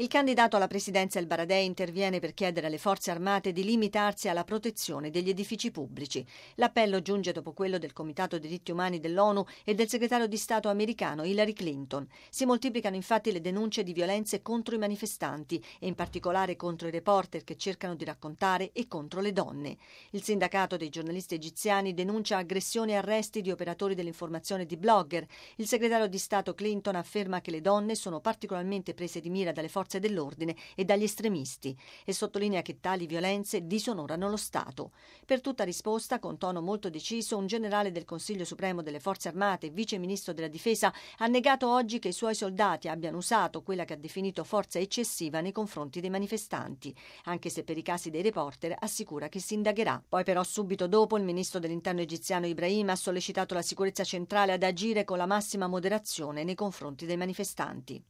Il candidato alla presidenza El Baradei interviene per chiedere alle forze armate di limitarsi alla protezione degli edifici pubblici. L'appello giunge dopo quello del Comitato diritti umani dell'ONU e del segretario di Stato americano Hillary Clinton. Si moltiplicano infatti le denunce di violenze contro i manifestanti e in particolare contro i reporter che cercano di raccontare e contro le donne. Il sindacato dei giornalisti egiziani denuncia aggressioni e arresti di operatori dell'informazione e di blogger. Il segretario di Stato Clinton afferma che le donne sono particolarmente prese di mira dalle forze dell'ordine e dagli estremisti e sottolinea che tali violenze disonorano lo Stato. Per tutta risposta, con tono molto deciso, un generale del Consiglio Supremo delle Forze Armate e vice ministro della Difesa ha negato oggi che i suoi soldati abbiano usato quella che ha definito forza eccessiva nei confronti dei manifestanti, anche se per i casi dei reporter assicura che si indagherà. Poi però subito dopo il ministro dell'Interno egiziano Ibrahim ha sollecitato la sicurezza centrale ad agire con la massima moderazione nei confronti dei manifestanti.